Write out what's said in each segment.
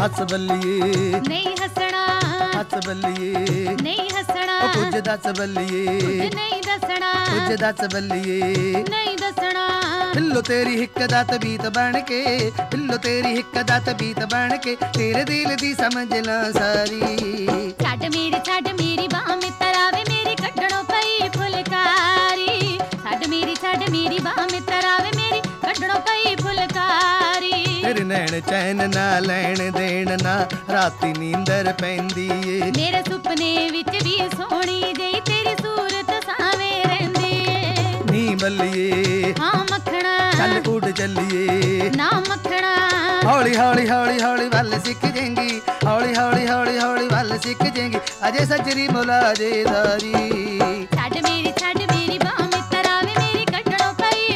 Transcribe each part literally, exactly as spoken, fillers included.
ਹੱਸ ਬੱਲੀਏ ਨਹੀਂ ਹੱਸਣਾ, ਹੱਸ ਬੱਲੀਏ ਨਹੀਂ ਹੱਸਣਾ, ਉਹ ਕੁਝ ਦੱਸ ਬੱਲੀਏ ਕੁਝ ਨਹੀਂ ਦੱਸਣਾ, ਕੁਝ ਦੱਸ ਬੱਲੀਏ ਨਹੀਂ ਦੱਸਣਾ। ਬਿੱਲੋ ਤੇਰੀ ਹਿੱਕ ਦਾ ਤਬੀਤ ਬਣ ਕੇ, ਬਿੱਲੋ ਤੇਰੀ ਹਿੱਕ ਦਾ ਤਬੀਤ ਬਣ ਕੇ ਤੇਰੇ ਦਿਲ ਦੀ ਸਮਝ ਲਾ ਸਾਰੀ। ਛੱਡ ਮੇਰੀ ਛੱਡ ਮੇਰੀ ਬਾਹ ਮਿੱਤਰਾ ਵੇ ਮੇਰੀ ਕੱਢਣੋਂ ਪਈ ਫੁਲਕਾਰੀ। ਛੱਡ ਮੇਰੀ ਛੱਡ ਮੇਰੀ ਬਾਹ ਮਿੱਤਰਾ ਵੇ ਮੇਰੀ ਕੱਢਣੋਂ ਪਈ ਫੁਲਕਾਰੀ। ਤੇਰੇ ਨੈਣ ਚੈਨ ਨਾ ਲੈਣ ਦੇਣ ਨਾ ਰਾਤੀ ਨੀਂਦਰ ਪੈਂਦੀ ਏ। ਮੇਰੇ ਸੁਪਨੇ ਵਿੱਚ ਵੀ ਸੋਹਣੀ ਜਿਹੀ ਤੇਰੀ ਸੂਰਤ ਸਾਵੇਂ ਰਹਿੰਦੀ ਏ। ਨੀ ਬੱਲੀਏ ਹਾਂ ਮੱਖਣਾ ਚੱਲ ਉੱਡ ਚੱਲੀਏ, ਨਾ ਮੱਖਣਾ। ਹੌਲੀ ਹੌਲੀ ਹੌਲੀ ਹੌਲੀ ਵੱਲ ਸਿੱਖ ਜੇਂਗੀ, ਹੌਲੀ ਹੌਲੀ ਹੌਲੀ ਹੌਲੀ ਵੱਲ ਸਿੱਖ ਜੇਂਗੀ ਅਜੇ ਸੱਜਰੀ ਮੁਲਾਜੇਦਾਰੀ। ਛੱਡ ਮੇਰੀ ਛੱਡ ਮੇਰੀ ਬਾਹ ਮਿੱਤਰਾ ਵੇ ਮੇਰੀ ਕੱਢਣੋਂ ਪਈ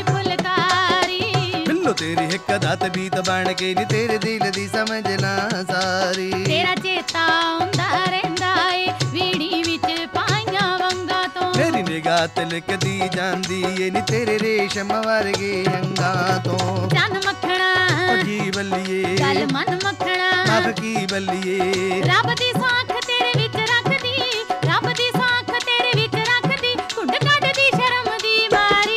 ਫੁਲਕਾਰੀ। ਬਿੱਲੋ ਤੇਰੀ ਹਿੱਕ ਦਾ ਤਬੀਤ ਬਣ ਕੇ ਨੀ ਤੇਰੇ ਦਿਲ ਦੀ ਸਮਝ ਨਾ ਸਾਰੀ। ਤੇਰਾ ਚੇਤਾ ਆਉਂਦਾ ਰਹਿੰਦਾ ਏ ਵੀੜੀ ਵਿੱਚ ਪਾਈਆਂ ਵੰਗਾਂ ਤੋਂ। ਮੇਰੀ ਨਿਗਾਹ ਤਿਲਕਦੀ ਜਾਂਦੀ ਏ ਨੀ ਤੇਰੇ ਰੇਸ਼ਮ ਵਰਗੇ ਅੰਗਾਂ ਤੋਂ। ਚੰਨ ਮੱਖਣਾ ਉਹ ਜੀ ਬੱਲੀਏ ਗੱਲ ਮਨ ਮੱਖਣਾ। ਮੱਖ ਕੀ ਬੱਲੀਏ ਰੱਬ ਦੀ ਸਾਖ ਤੇਰੇ ਵਿੱਚ ਰੱਖਦੀ, ਰੱਬ ਦੀ ਸਾਖ ਤੇਰੇ ਵਿੱਚ ਰੱਖਦੀ ਕੁੰਡ ਕੱਢਦੀ ਸ਼ਰਮ ਦੀ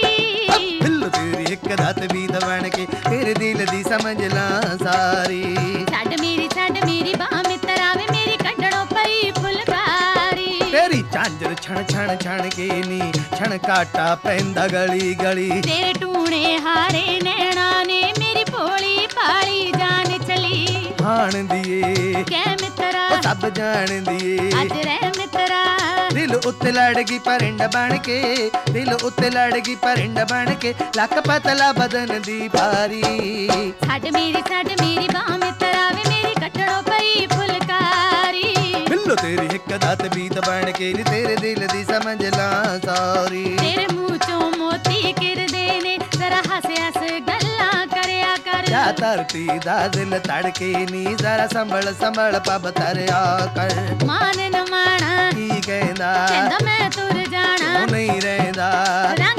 ਮਾਰੀ। ਬਿੱਲੋ ਤੇਰੀ ਹਿੱਕ ਦਾ ਤਬੀਤ ਬਣ ਕੇ ਤੇਰੇ ਦਿਲ ਦੀ ਸਮਝ ਲਾ ਸਾਰੀ। ਛੱਡ ਮੇਰੀ ਛੱਡ ਮੇਰੀ ਬਾਹ ਮਿੱਤਰਾ ਵੇ ਮੇਰੀ ਕੱਢਣੋਂ ਪਈ ਫੁਲਕਾਰੀ। ਤੇਰੀ ਝਾਂਜਰ ਛਣ ਛਣ ਛਣ ਕੇ ਨੀ ਛਣ ਕਾਟਾ ਪੈਂਦਾ ਗਲੀ ਗਲੀ। ਤੇਰੇ ਟੂਣੇ ਹਾਰੇ ਨੈਣਾ ਨੇ ਮੇਰੀ ਭੋਲੀ ਭਾਲੀ ਜਾਨ ਚਲੀ। ਹਾਣ ਦੀਏ ਕਹਿ ਮਿੱਤਰਾ ਉਹ ਸਭ ਜਾਣਦੀ ਏ। ਅੱਜ ਰਹਿ ਮਿੱਤਰਾ ਦਿਲ ਉੱਤੇ ਲੜ ਗਈ ਪਰਿੰਡ ਬਣ ਕੇ, ਦਿਲ ਉੱਤੇ ਲੜ ਗਈ ਪਰਿੰਡ ਬਣ ਕੇ ਲੱਕ ਪਤਲਾ ਬਦਨ ਦੀ ਭਾਰੀ। ਛੱਡ ਮੇਰੀ ਛੱਡ ਮੇਰੀ ਬਾਹ ਮਿੱਤਰਾ ਵੇ ਮੇਰੀ ਕੱਢਣੋਂ ਪਈ ਫੁਲਕਾਰੀ। ਬਿੱਲੋ ਤੇਰੀ ਹਿੱਕ ਦਾ ਤਬੀਤ ਬਣ ਕੇ ਨੀ ਤੇਰੇ ਦਿਲ ਦੀ ਸਮਝ ਲਾ ਸਾਰੀ। ਤੇਰੇ ਮੂੰਹ ਚੋਂ ਮੋਤੀ ਕਿਰਦੇ ਨੇ ਜ਼ਰਾ ਹੱਸ ਹੱਸ ਗੱਲਾਂ ਕਰਿਆ ਕਰ। ਜਾ ਧਰਤੀ ਦਾ ਦਿਲ ਧੜਕੇ ਨੀ ਜ਼ਰਾ ਸੰਭਲ ਸੰਭਲ ਪਬ ਤਰਿਆ ਕਰ। ਮਾਨ ਨ ਮਾਣਾ ਕੀ ਕਹਿੰਦਾ ਕਹਿੰਦਾ ਮੈਂ ਤੁਰ ਜਾਣਾ ਉਹ ਨਹੀਂ ਰਹਿੰਦਾ ਰੰਗ